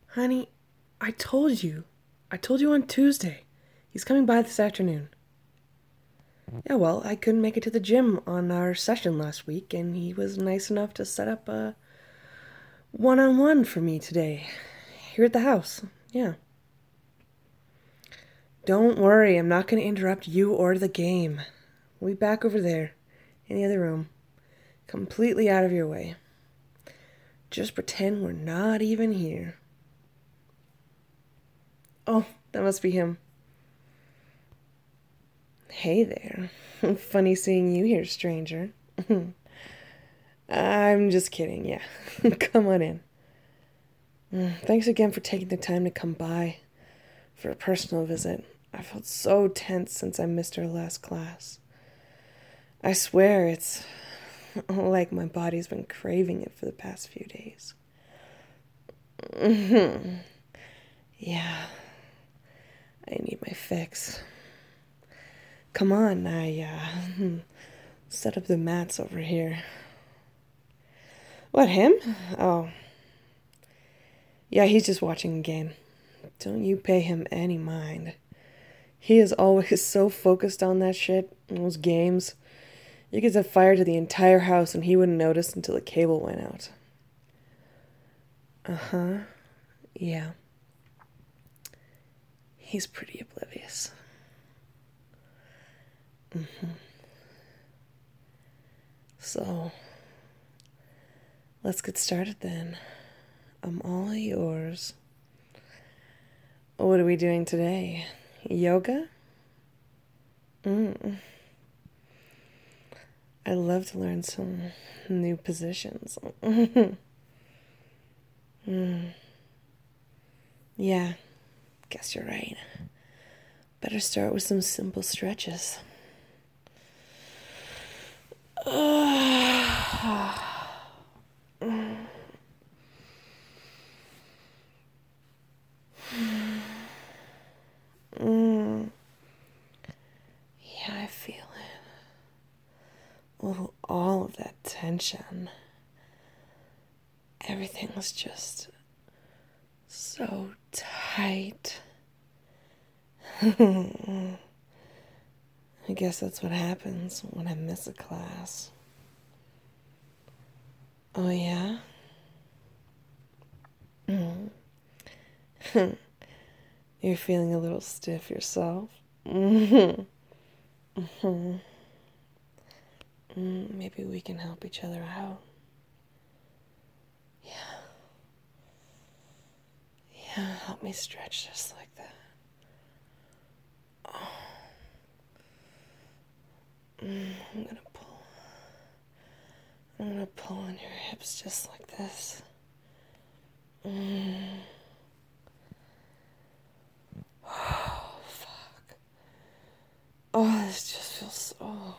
Honey, I told you. I told you on Tuesday. He's coming by this afternoon. Yeah, well, I couldn't make it to the gym on our session last week, and he was nice enough to set up a one-on-one for me today. Here at the house. Yeah. Don't worry, I'm not going to interrupt you or the game. We'll be back over there, in the other room. Completely out of your way. Just pretend we're not even here. Oh, that must be him. Hey there. Funny seeing you here, stranger. I'm just kidding, yeah. Come on in. Thanks again for taking the time to come by for a personal visit. I felt so tense since I missed our last class. I swear it's like my body's been craving it for the past few days. Yeah, I need my fix. Come on, I set up the mats over here. What, him? Oh. Yeah, he's just watching a game. Don't you pay him any mind. He is always so focused on that shit, those games. You could set fire to the entire house and he wouldn't notice until the cable went out. Uh-huh. Yeah. He's pretty oblivious. So, let's get started then. I'm all yours. What are we doing today? Yoga? I'd love to learn some new positions. Yeah, guess you're right. Better start with some simple stretches. Yeah, I feel it. Oh, all of that tension. Everything was just so tight. I guess that's what happens when I miss a class. Oh, yeah? You're feeling a little stiff yourself? Maybe we can help each other out. Yeah, help me stretch just like that. I'm gonna pull. I'm gonna pull on your hips just like this. Oh, fuck. Oh, this just feels so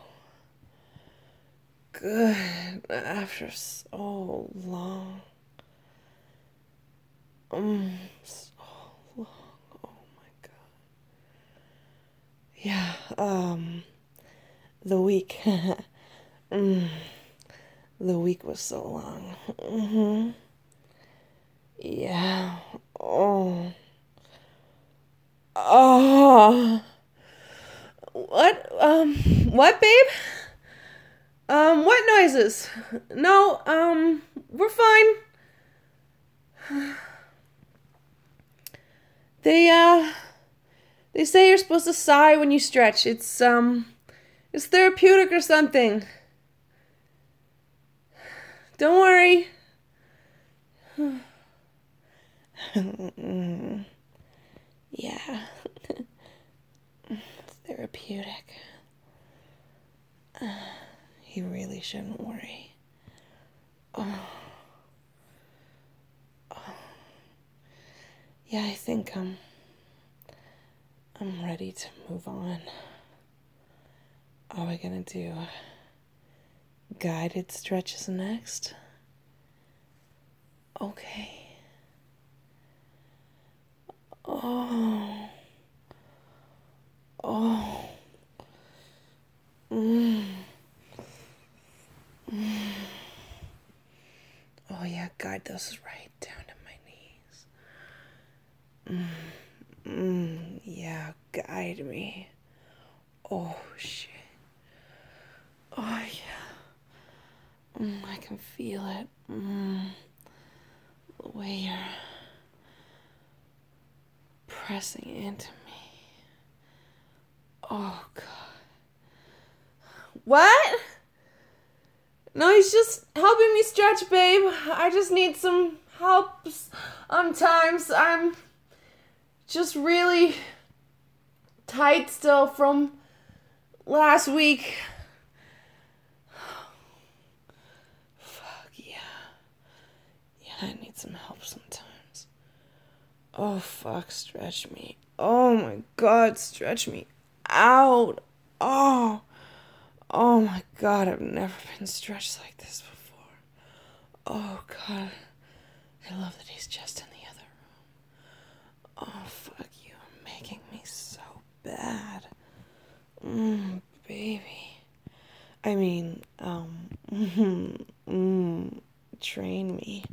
good after so long. So long. Oh my god. Yeah, the week. The week was so long. Yeah. Oh. Oh. What, babe? What noises? No, we're fine. They, they say you're supposed to sigh when you stretch. It's therapeutic or something. Don't worry. Yeah. Therapeutic. You really shouldn't worry. Yeah, I think I'm ready to move on. Are we gonna do guided stretches next? Okay. Oh. Oh. Oh yeah, guide those right down to my knees. Yeah, guide me. Oh, shit. Oh, yeah. I can feel it. The way you're pressing into me. Oh, God. What? No, he's just helping me stretch, babe. I just need some help. Sometimes I'm just really tight still from last week. Fuck yeah. Yeah, I need some help sometimes. Oh fuck, stretch me. Oh my god, stretch me out. Oh. Oh my god, I've never been stretched like this before. Oh god. I love that he's just in the other room. Oh fuck, you are making me so bad. Baby. I mean, train me.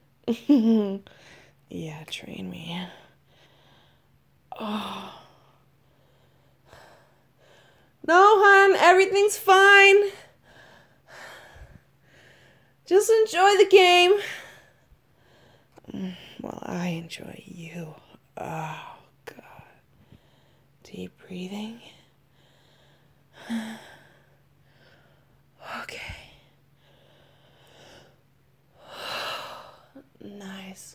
Yeah, train me. Oh. No, hon, everything's fine. Just enjoy the game. Well, I enjoy you. Oh, God. Deep breathing. Okay. Nice.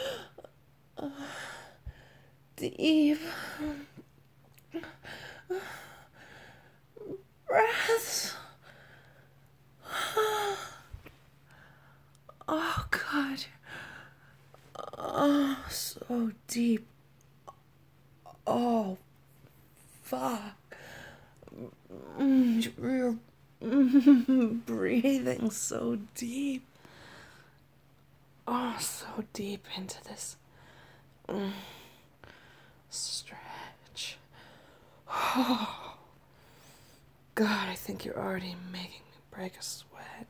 Deep breaths. Oh, God. Oh, so deep. Oh, fuck. You're breathing so deep. Oh, so deep into this stretch. Oh, God, I think you're already making me break a sweat.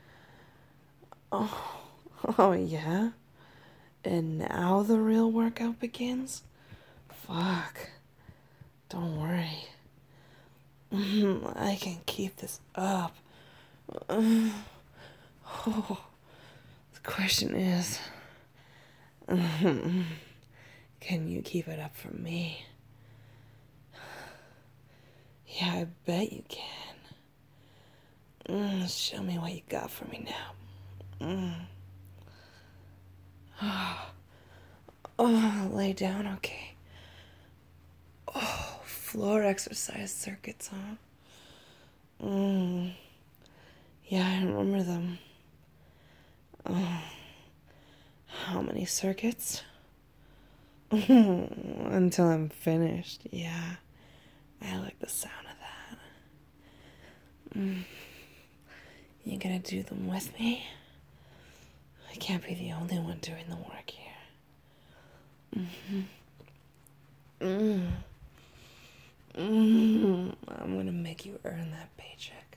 Oh yeah? And now the real workout begins? Fuck. Don't worry. I can keep this up. Oh, the question is, can you keep it up for me? Yeah, I bet you can. Show me what you got for me now. Oh, lay down, okay. Oh, floor exercise circuits, huh? Yeah, I remember them. How many circuits? Until I'm finished, yeah. I like the sound of that. You gonna do them with me? I can't be the only one doing the work here. I'm gonna make you earn that paycheck.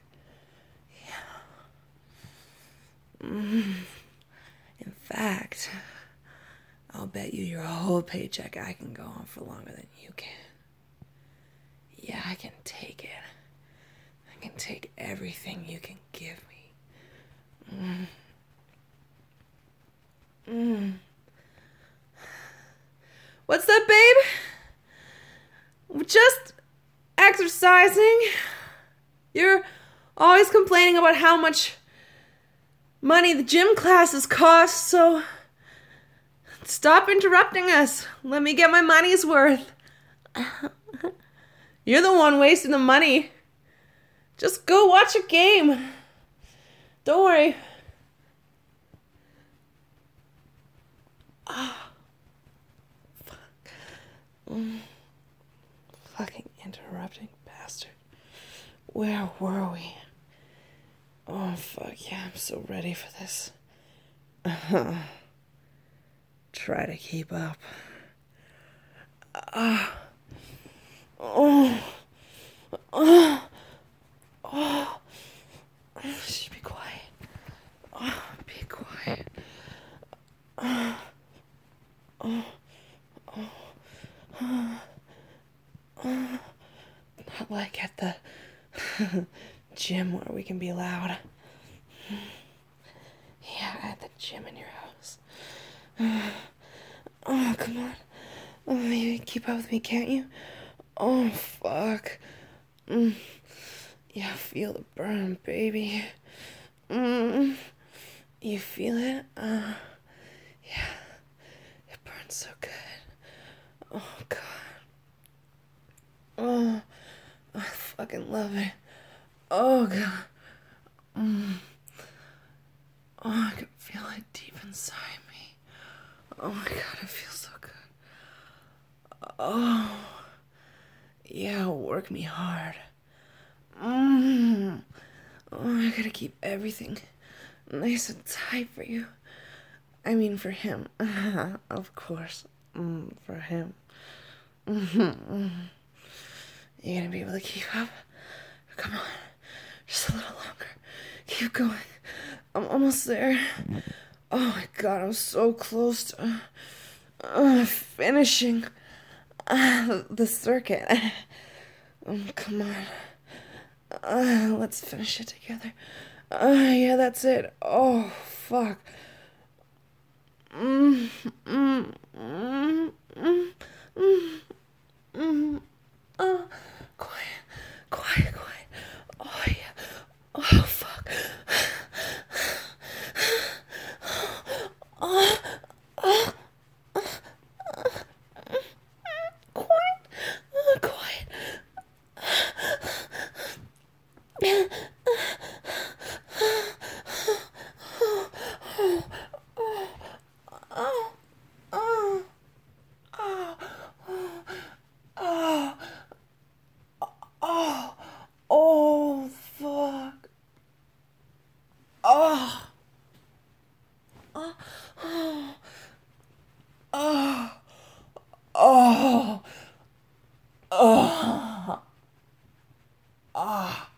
Yeah. In fact, I'll bet you your whole paycheck I can go on for longer than you can. Yeah, I can take it. I can take everything you can give me. What's that, babe? Just exercising. You're always complaining about how much money the gym classes cost, so stop interrupting us. Let me get my money's worth. You're the one wasting the money. Just go watch a game. Don't worry. Fucking interrupting bastard. Where were we? Oh, fuck yeah, I'm so ready for this. Try to keep up. Shh, be quiet. Be quiet. Like at the gym where we can be loud. Yeah, at the gym in your house. Oh, come on. Oh, you keep up with me, can't you? Oh, fuck. Yeah, feel the burn, baby. You feel it? Yeah. It burns so good. Oh, God. Oh, I fucking love it. Oh, God. Oh, I can feel it deep inside me. Oh, my God, it feels so good. Oh, yeah, work me hard. Oh, I gotta keep everything nice and tight for you. I mean, for him. Of course. For him. You gonna be able to keep up? Come on. Just a little longer. Keep going. I'm almost there. Oh my God, I'm so close to finishing the circuit. Come on. Let's finish it together. Yeah, that's it. Oh, fuck. Mm, mm, mm, mm, mm, mm. Quiet, quiet, quiet. Oh, yeah. Oh, fuck. Quiet, quiet. Oh, fuck. Oh. Oh. Oh. Oh. Oh.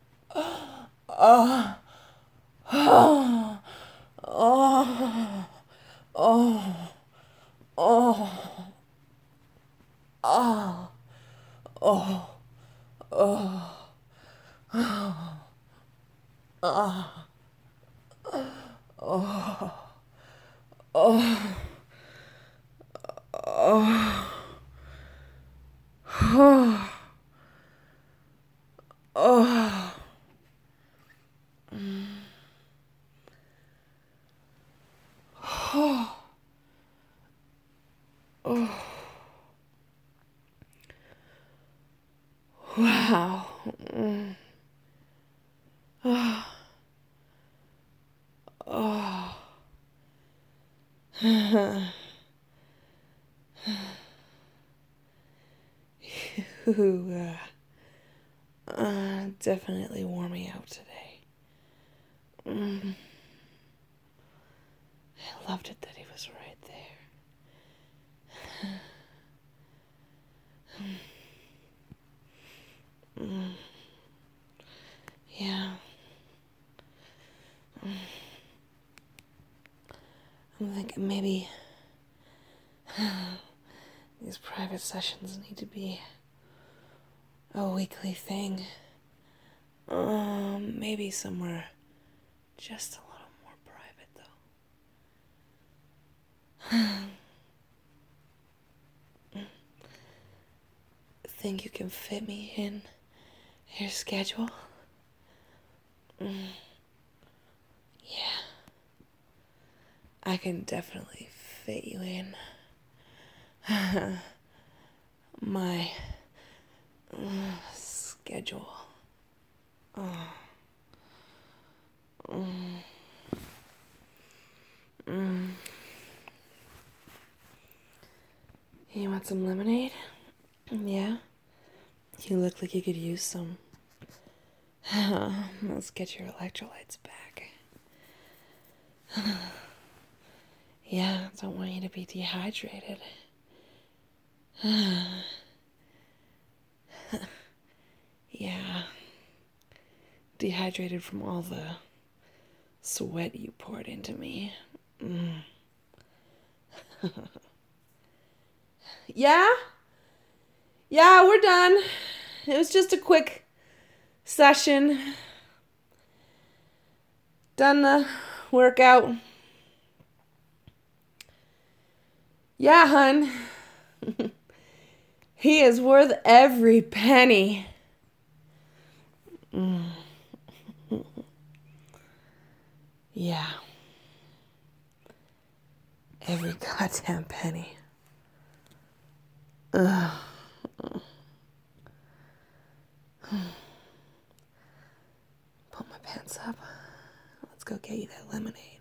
Oh. Oh. Oh. Oh. Oh. Oh. Oh. Oh. Oh. Oh. Oh. Oh. Oh. Oh. Wow. Oh. Oh. You definitely wore me out today. I loved it that he was right there. Yeah. I'm thinking maybe these private sessions need to be a weekly thing. Maybe somewhere just a little more private, though. Think you can fit me in your schedule? Yeah. I can definitely fit you in. My schedule. You want some lemonade? Yeah? You look like you could use some. Let's get your electrolytes back. Yeah, don't want you to be dehydrated. Yeah. Dehydrated from all the sweat you poured into me. Yeah? Yeah, we're done. It was just a quick session. Done the workout. Yeah, hun. He is worth every penny. Yeah. Every goddamn penny. Ugh. Pull my pants up. Let's go get you that lemonade.